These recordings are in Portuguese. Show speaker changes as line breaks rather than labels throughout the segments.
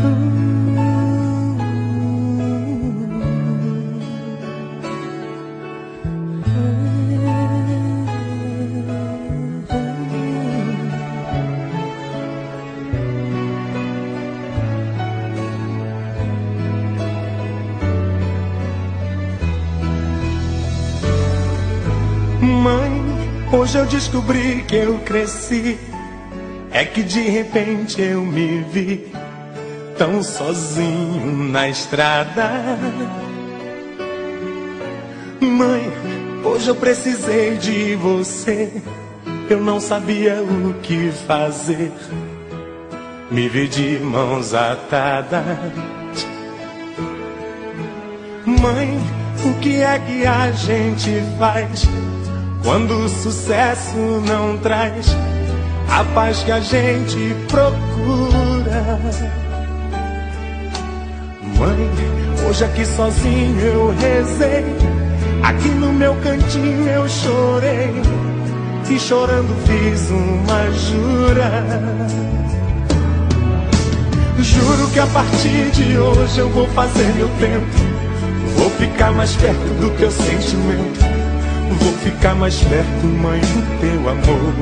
Mãe, hoje eu descobri que eu cresci. É que de repente eu me vi tão sozinho na estrada. Mãe, hoje eu precisei de você. Eu não sabia o que fazer. Me vi de mãos atadas. Mãe, o que é que a gente faz quando o sucesso não traz a paz que a gente procura? Mãe, hoje aqui sozinho eu rezei, aqui no meu cantinho eu chorei, e chorando fiz uma jura. Juro que a partir de hoje eu vou fazer meu tempo, vou ficar mais perto do teu sentimento, vou ficar mais perto, mãe, do teu amor.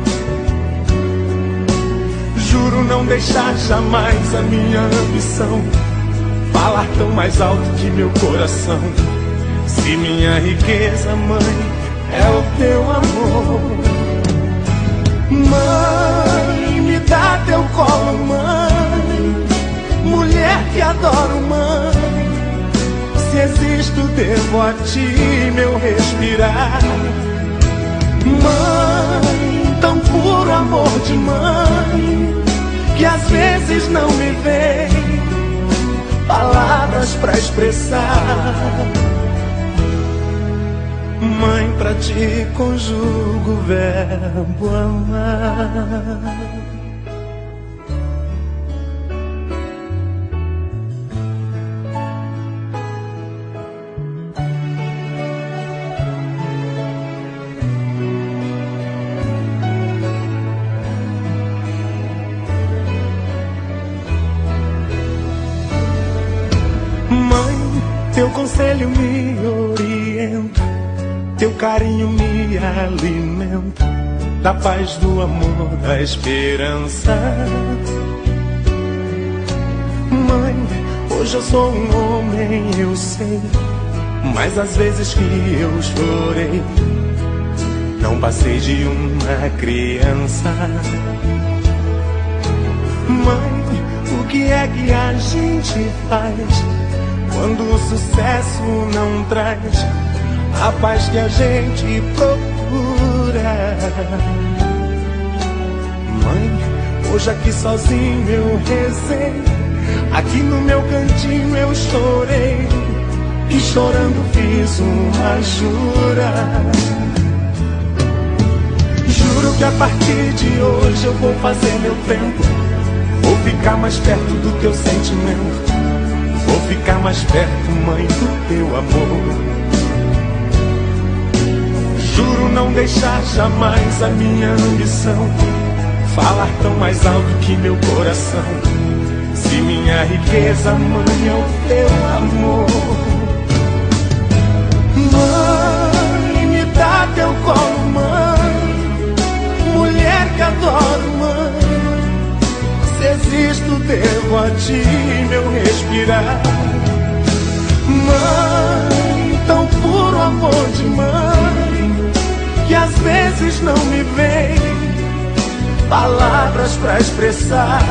Juro não deixar jamais a minha ambição falar tão mais alto que meu coração. Se minha riqueza, mãe, é o teu amor. Mãe, me dá teu colo, mãe, mulher que adoro, mãe. Se existo, devo a ti meu respirar. Mãe, tão puro amor de mãe, que às vezes não me vem palavras pra expressar. Mãe, pra ti conjugo o verbo amar. Teu conselho me orienta, teu carinho me alimenta, da paz, do amor, da esperança. Mãe, hoje eu sou um homem, eu sei, mas às vezes que eu chorei, não passei de uma criança. Mãe, o que é que a gente faz quando o sucesso não traz a paz que a gente procura? Mãe, hoje aqui sozinho eu rezei, aqui no meu cantinho eu chorei, e chorando fiz uma jura. Juro que a partir de hoje eu vou fazer meu tempo, vou ficar mais perto do teu sentimento, vou ficar mais perto, mãe, do teu amor. Juro não deixar jamais a minha ambição falar tão mais alto que meu coração. Se minha riqueza, mãe, é o teu amor. Mãe, me dá teu colo, mãe, mulher que adoro, mãe. Se existo, devo a ti meu respirar. Mãe, tão puro amor de mãe, que às vezes não me vem palavras pra expressar.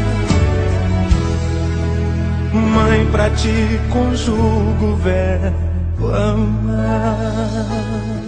Mãe, pra ti conjugo o verbo amar.